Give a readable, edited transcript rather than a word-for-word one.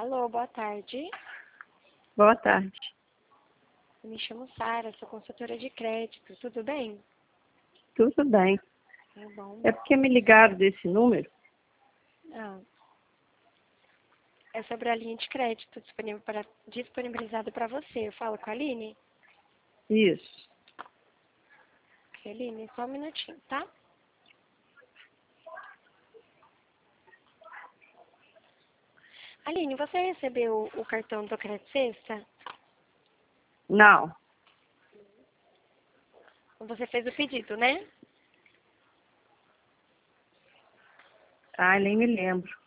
Alô, boa tarde. Boa tarde. Eu me chamo Sara, sou consultora de crédito. Tudo bem? Tudo bem. Tá bom. É porque me ligaram desse número? Ah, é sobre a linha de crédito disponibilizada para você. Eu falo com a Aline? Isso. Aline, só um minutinho, tá? Aline, você recebeu o cartão do Crédito Sexta? Não. Você fez o pedido, né? Ah, nem me lembro.